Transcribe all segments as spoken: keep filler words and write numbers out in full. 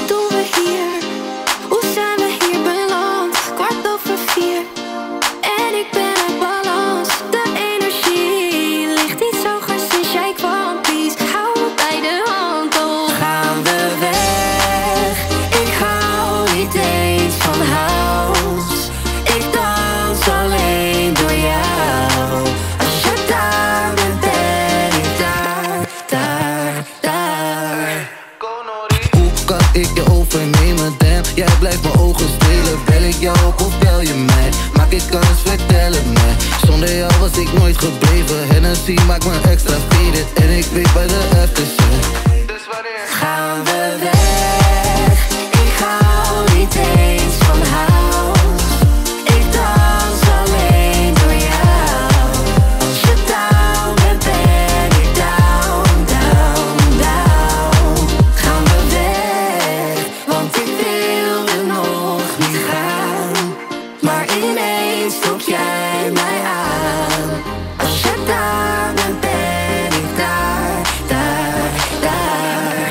wat doen we hier? Hoe zijn we hier beland? Kwart over vier en ik ben uit balans. De energie ligt iets hoger sinds jij kwam. Please, hou me bij de hand. Oh, gaan we weg? Ik hou niet eens van house. Ik dans alleen door jou. Als je daar bent, ben ik daar, daar, daar. Hoe kan ik je overnemen, damn? Jij blijft mijn ogen spelen. Bel ik jou op of bel je mij? Maak ik kans, vertel het mij. Zonder jou was ik nooit gebleven. Hennessy maakt me extra faded. En ik weet bij de aftershit. Dus wanneer gaan we weg? Ik hou niet eens van house. Ik dans alleen door jou. Als je down bent, ben ik down, down, down. Gaan we weg, want ik wilde nog niet gaan. Maar ineens trok jij mij aan. Als je daar bent, ben ik daar, daar, daar.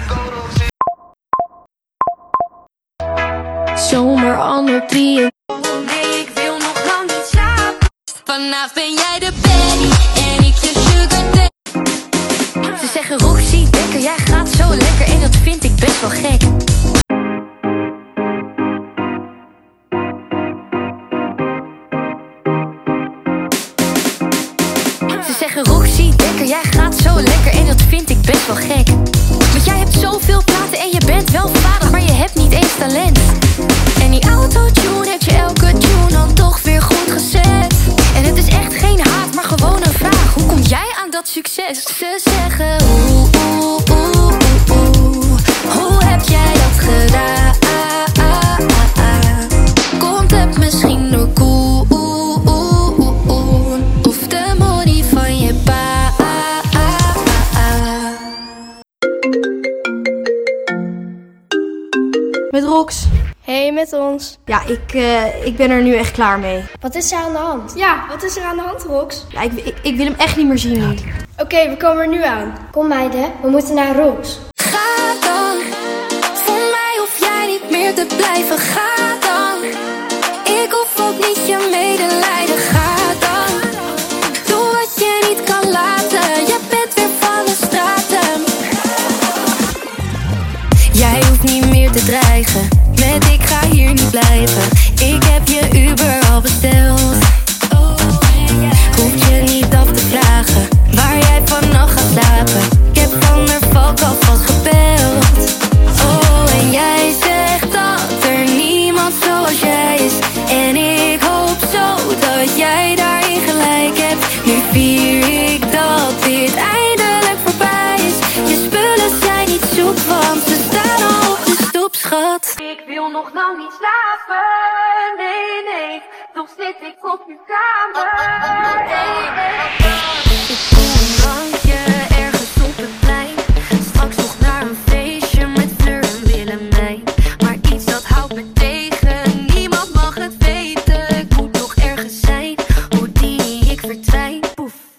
Zomer onder drieën. Nee, ik wil nog lang niet slapen. Vanavond ben jij de baddie en ik je sugar daddy. Ze zeggen Roxy, Dekker, jij gaat zo lekker en dat vind ik best wel gek. Ze zeggen Roxy, Dekker, jij gaat zo lekker en dat vind ik best wel gek. Want jij hebt zoveel praten en je bent wel vader, maar je hebt niet eens talent. En die autotune heeft je elke tune dan toch weer goed gezet. En het is echt geen haat, maar gewoon een vraag. Hoe kom jij aan dat succes? Ze zeggen oeh, oeh, oeh, oeh, oeh. Hoe heb jij dat gedaan? Komt het misschien door koe? Of de money van je pa? Met Rox. Hey, met ons. Ja, ik, uh, ik ben er nu echt klaar mee. Wat is er aan de hand? Ja, wat is er aan de hand, Rox? Ja, ik, ik, ik wil hem echt niet meer zien nu. Oké, okay, we komen er nu aan. Kom meiden, we moeten naar Rox. Ga dan. Voor mij hoef jij niet meer te blijven. Ga dan. Ik hoef ook niet je medelijden. Ga dan. Doe wat je niet kan laten. Je bent weer van de straten. Jij hoeft niet meer te dreigen met ik ga hier niet blijven. Ik heb je Uber al besteld. Hoef je niet af te vragen waar jij vannacht gaat slapen. Ik heb van der Valk alvast gebeld. Oh, en jij zegt dat er niemand zoals jij is. En ik hoop zo dat jij daarin gelijk hebt. Nu vier ik dat dit eindelijk voorbij is. Je spullen zijn niet zoek, want ze staan al op de stoep, schat. Ik wil nog lang niet slapen, nee, nee. Toch zit ik op je kamer, hey, hey.